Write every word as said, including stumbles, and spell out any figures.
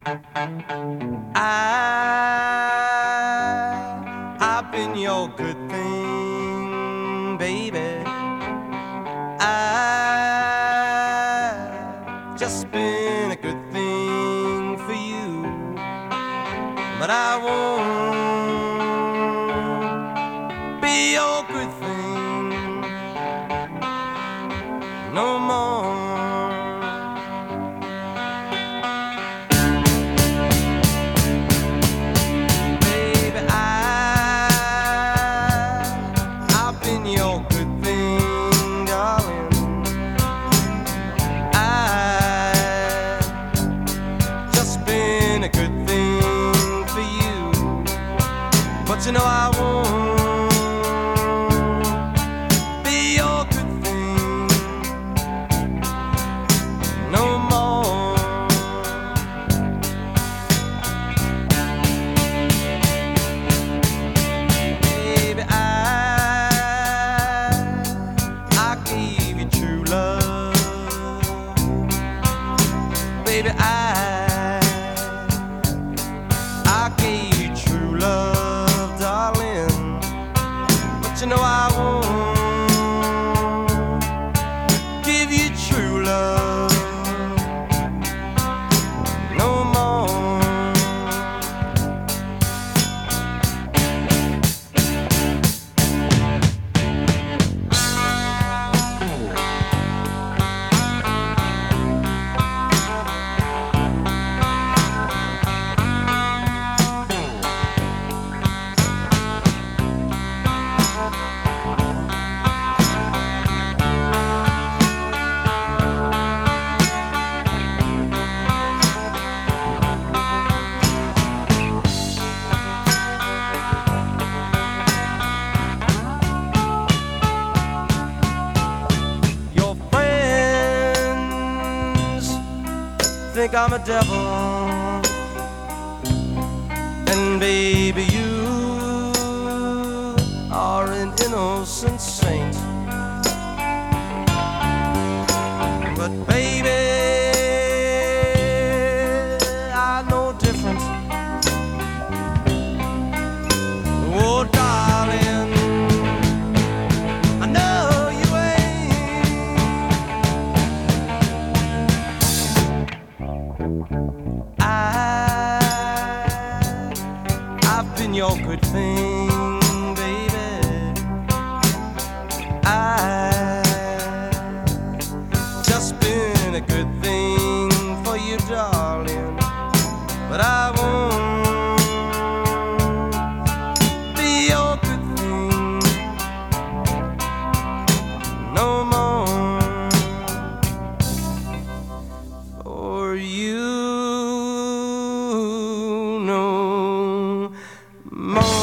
I, I've been your good thing, baby. I've just been a good thing for you, but I won't be your good thing no more. But you know I won't be your good thing no more. Baby, I I gave you true love. Baby, I I gave you true love, darling, but you know I won't give you true love no more. Think I'm a devil, and baby you are an innocent saint. But baby, I know different. Oh darling, I know you ain't. I, I've been your good thing, baby. I've just been a good thing for you, darling, but I won't be your good thing no more for you. No more.